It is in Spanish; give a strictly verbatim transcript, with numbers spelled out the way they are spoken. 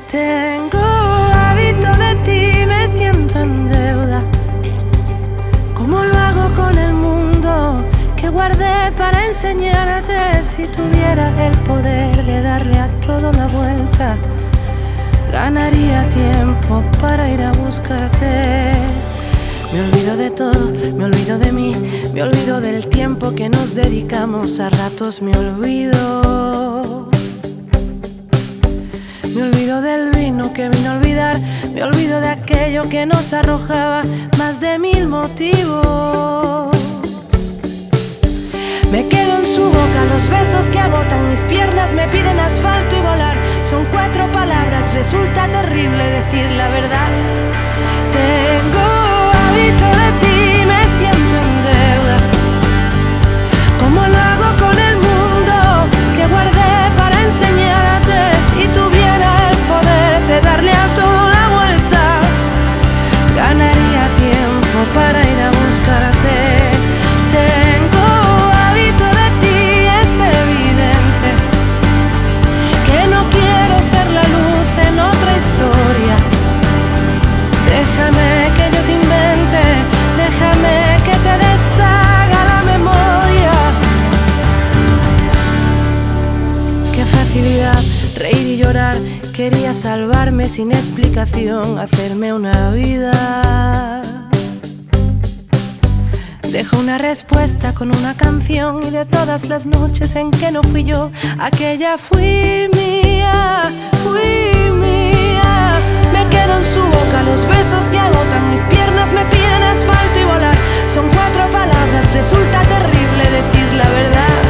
Tengo hábito de ti, me siento en deuda. ¿Cómo lo hago con el mundo que guardé para enseñarte? Si tuviera el poder de darle a todo una vuelta, ganaría tiempo para ir a buscarte. Me olvido de todo, me olvido de mí, me olvido del tiempo que nos dedicamos. A ratos me olvido. Me olvido del vino que vino a olvidar, me olvido de aquello que nos arrojaba más de mil motivos. Me quedo en su boca, los besos que agotan mis piernas me piden asfalto y volar. Son cuatro palabras, resulta terrible decir la verdad. Tengo hábito de ti, me siento en deuda. ¿Cómo lo hago con el mundo que guardé para enseñarte? Si tuviera el poder de darle a todo la vuelta, ganaría tiempo para ir a buscarte. Tengo hábito de ti, es evidente que no quiero ser la luz en otra historia. Déjame que yo te invente, déjame que te deshaga la memoria. Qué facilidad reír y llorar, quería salvarme sin explicación, hacerme una vida. Dejo una respuesta con una canción, y de todas las noches en que no fui yo, aquella fui mía, fui mía. Me quedo en su boca, los besos que agotan mis piernas me piden asfalto y volar. Son cuatro palabras, resulta terrible decir la verdad.